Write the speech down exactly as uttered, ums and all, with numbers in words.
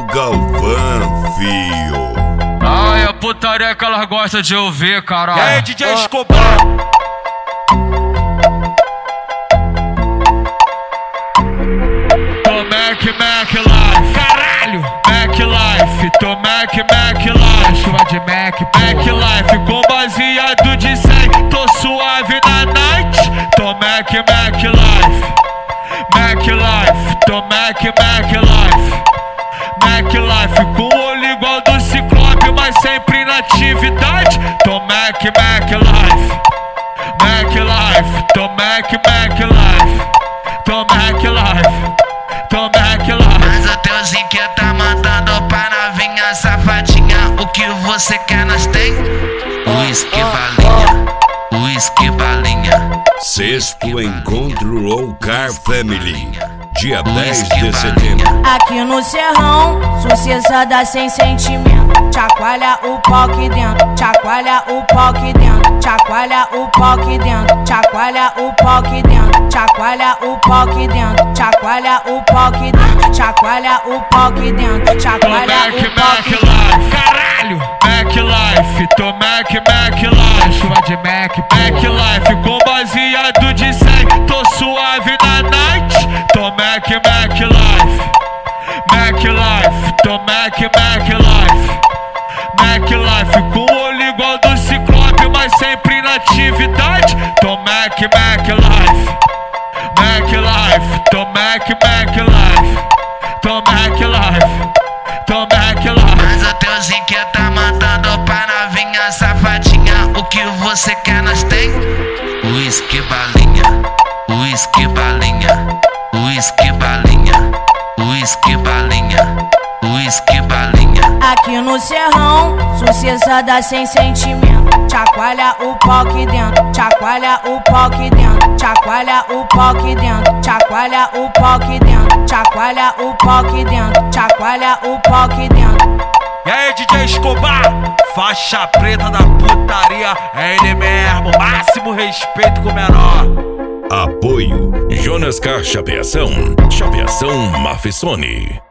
Galvão, fio. Ai, a putaria que elas gostam de ouvir, caralho. E aí, D J Escobar? Tô Mac, Mac Life, Caralho! Mac Life, tô Mac, Mac Life. Chuva de Mac, Mac Life, com baseado de cem. Tô suave na night, tô Mac, Mac Life. Mac Life, tô Mac, Mac Life. Mac Life, com olho igual do Ciclope, mas sempre na atividade. Tô Mac, Mac Life. Mac Life, tô Mac, Mac Life. Tô Mac Life. Tô Mac Life. Mas o teuzinho que tá mandando pra novinha safadinha. O que você quer, nós tem? Whisky balinha, whisky balinha. Sexto encontro Low Car Family, dia dez de setembro. Aqui no Serrão, sucessada sem sentimento. Chacoalha o pau aqui dentro, chacoalha o pau aqui dentro, chacoalha o pau aqui dentro, chacoalha o pau aqui dentro, chacoalha o pau aqui dentro, chacoalha o pau aqui dentro, chacoalha o pau aqui dentro, chacoalha o pau aqui dentro. Caralho! Mac Life, tô Mac, Mac Life. Chuva de Mac, Mac Life, com baseado de cem. Tô suave na night, tô Mac, Mac Life. Mac Life, tô Mac, Mac Life. Mac Life, com olho igual do Ciclope, mas sempre na atividade. Tô Mac, Mac Life. Mac Life, tô Mac, Mac Life. Tô Mac Life. Tô Mac Life. Mas o teuzinho que tá mandando pra novinha safadinha. O que você quer, nós tem? Whisky balinha, whisky balinha, whisky balinha, whisky balinha, whisky balinha. Aqui no Serrão, sucessada sem sentimento. Chacoalha o pau aqui dentro, chacoalha o pau aqui dentro, chacoalha o pau aqui dentro, chacoalha o pau aqui dentro, chacoalha o pau aqui dentro, chacoalha o pau aqui dentro. E aí, D J Escobar? Faixa preta da putaria, é ele mesmo, máximo respeito com o menor. Apoio Jonas Car Chapeação, Chapeação Mafissone.